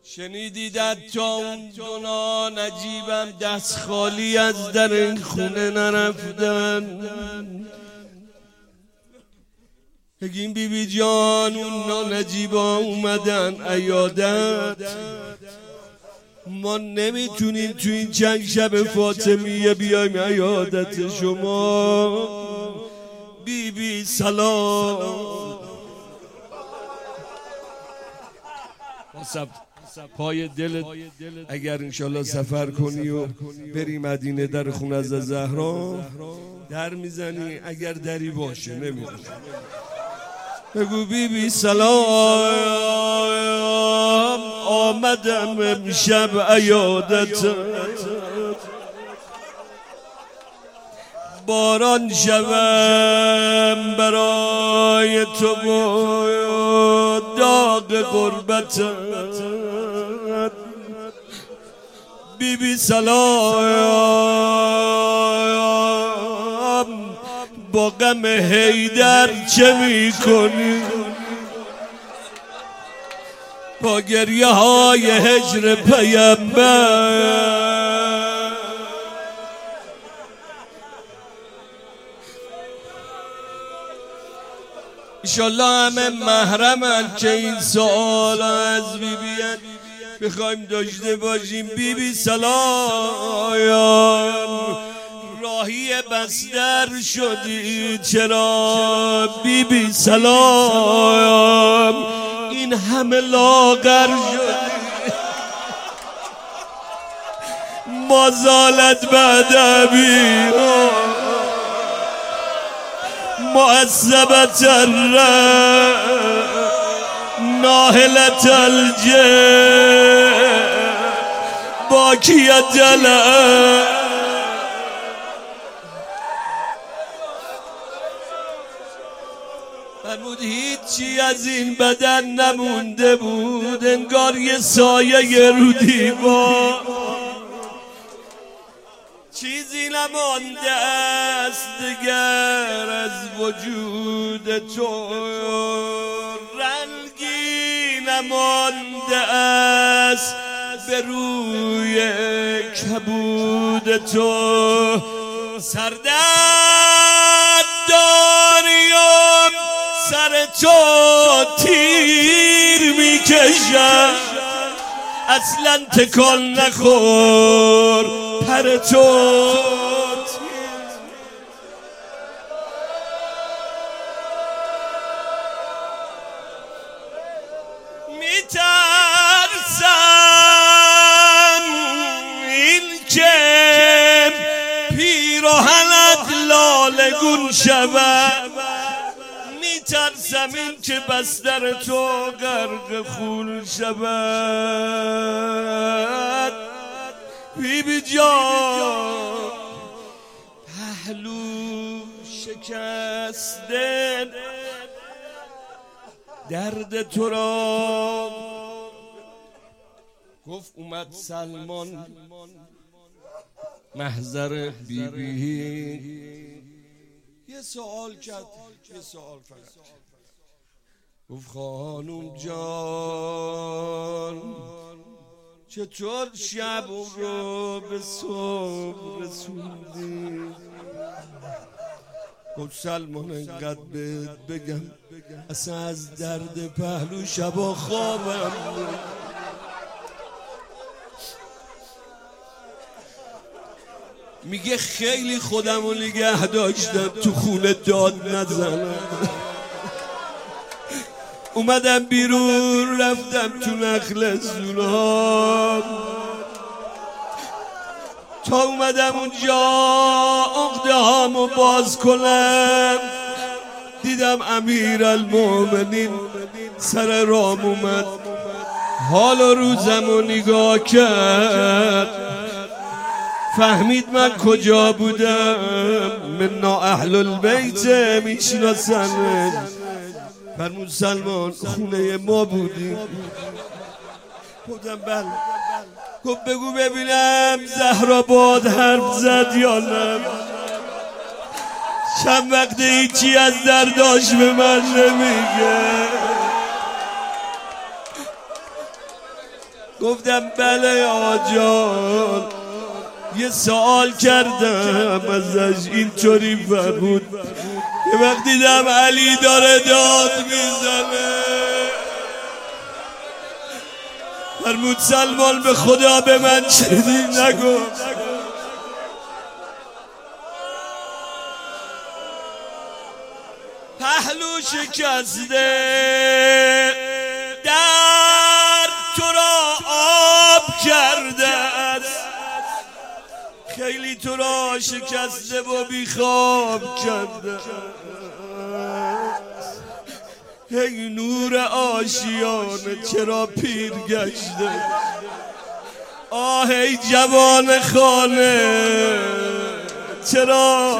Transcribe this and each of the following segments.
شنیدید تا اون دونا نجیبم دست خالی از در این خونه نرفتن. بگیم بی بی جان اون نجیبا اومدن عیادت، ما نمیتونیم تو این چند شب فاطمیه بیایم عیادت شما. بی بی سلام پای دلت اگر انشالله سفر کنی و بری مدینه در خونه از زهرا در میزنی، اگر دری باشه نمیدونی بگو بی بی سلام آمدم امشب عیادت، باران شوم برای تو و داغ غربت. بی بی سلام با غم حیدر چه میکنی؟ با گریه های هجر پیامبر. انشالله همه محرمن که این سوال از بی بیان بخوایم داشته باشیم. بی بی سلام راهی بستر شدی چرا؟ بی بی سلام این همه لاغر شدی، ما زالت بدبی معذبت ناهلت باکیت فرمود هیچی از این بدن نمونده بود، انگار یه سایه رو دیوار، چیزی نمانده است دیگر از وجود تو، رنگی نمانده است به روی کبود تو. سردرد داریم سر تو تیر میکشم، اصلا تکان نخور پر تو. میترسم این که پیراهنت لالگون شود، میترسم این که بستر تو غرق خون شود. بی بی جان پهلو شکسته درد تو را گفت. اومد سلمان محضر بی بی یه سوال کرد، یه سوال فقط گفت خانوم جان چطور شب رو به صبح رسوندی؟ گفت سلمان انقدر بهت بگم اصلا از درد پهلو شبا خوابم میگه خیلی خودمو نگه داشتم تو خونه داد نزنم، اومدم بیرون رفتم تو نخل زولام، تا اومدم اونجا عقده هامو باز کنم دیدم امیرالمومنین سر رام اومد، حال و روزمو نگاه کرد، فهمید من کجا بودم. منا اهل البیت میشناسن. فرمود سلمان خونه ما بودیم. گفتم بله. گفت بگو ببینم زهرا باد حرف زد یا نه؟ چند وقت هیچی از درداش به من نمیگه. گفتم بله آجان. یه سوال کردم ازش، اینطوری فرمود که وقتی دیدم علی داره داد میزنه، فرمود سلمان به خدا به من چیزی نگو. پهلو شکسته در تو را آب کرده است، خیلی تو را شکسته و بیخواب کرده. ای نور آشیانه چرا پیر گشته، آه ای جوان خانه چرا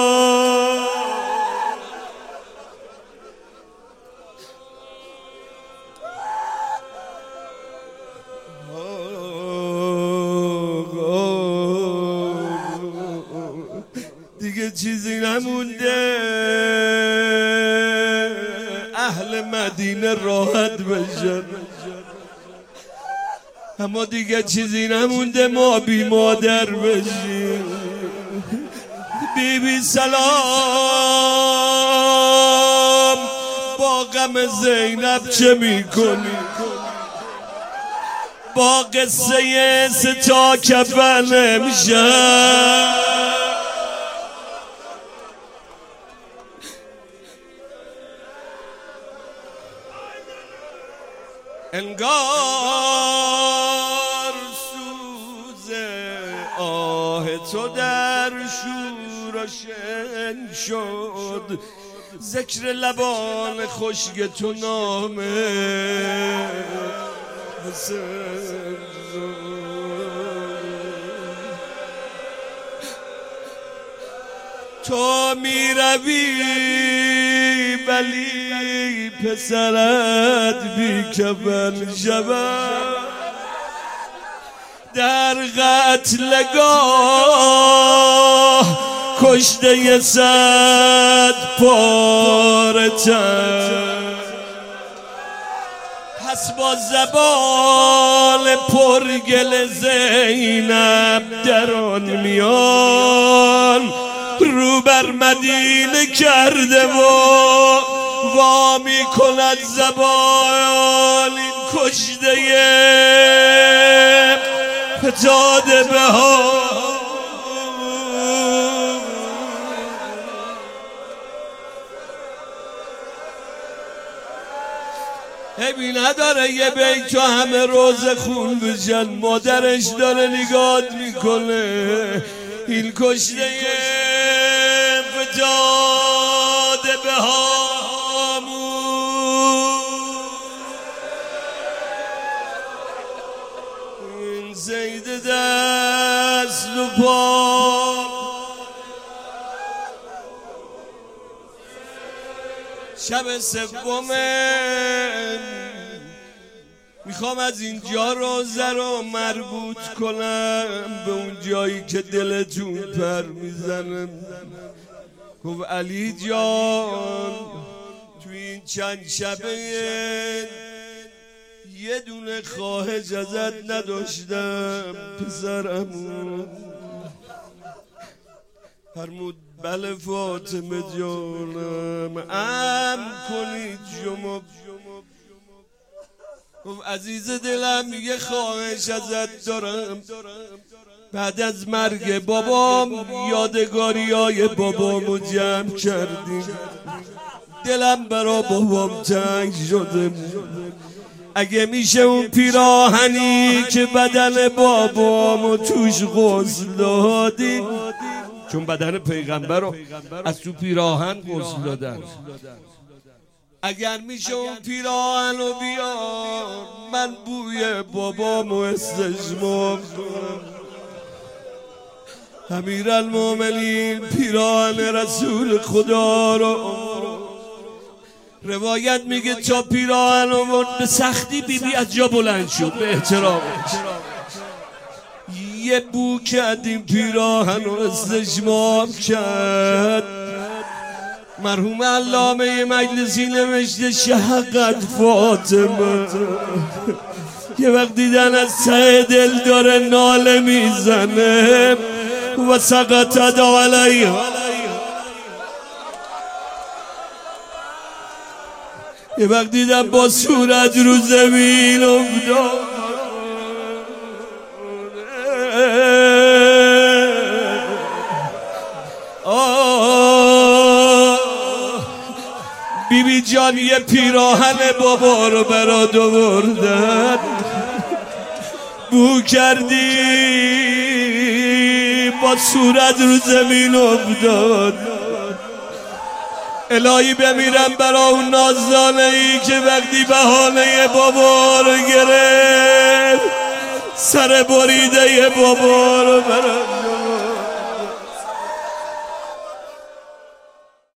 دیگه چیزی نمونده اهل مدینه راحت بشن، اما دیگه چیزی نمونده ما بی مادر بشیم. بیبی سلام، با غم زینب چه میکنی؟ با قصه ستا کفن امشب انگار سوز آه تو در شور و شن شد، ذکر لبان خشک تو نامه تو می روی ولی پسرت بی کفن شود، در قتلگاه کشته 100 پاره تن، پس با زبان پرگل زینب در آن میان رو بر مدینه کرده و وا می کند زبان این کشته فتاده به ها. همی نداره یه بیت تو همه روز خون بشن، مادرش داره نگات میکنه، این کشته فتاده به هامون، این زید دست و پا شب سومه میخوام از اینجا روزه رو مربوط کنم به اون جایی که دلتون پر میزنم. گفت علی جان تو این چند شبه یه دونه خواهش ازت نداشتم پسرمون. فرمود بله فاطمه جانم، کنید شما. گفت عزیز دلم یه خواهش ازت دارم، بعد از مرگ بابام یادگاریای بابامو جمع کردیم، دلم برا بابام تنگ شده، اگه میشه اون پیراهنی که بدن بابامو توش غسل دادیم، چون بدن پیغمبر رو از تو پیراهن غسل دادن، اگر میشه اون پیراهن رو بیار من بوی بابامو استجمام کنم. امیرالمومنین پیراهن رسول خدا رو روایت میگه تا پیراهن رو به سختی بیبی از جا بلند شد به احترامش، یه بو کرد این پیراهن رو استجمام کرد. مرحوم علامه مجلسی نوشته شهقت فاطمه یه وقت دیدن از ته دل داره ناله میزنه و سقطت علیها. یه وقت دیدم با صورت رو زمین افتاد. بیبی جان یه پیراهن بابا رو برات آوردن، بو کردی با صورت رو زمین افتاد. الهی بمیرم برا اون نازدانه ای که وقتی بهانه بابا رو گرفت سر بریده بابا رو برات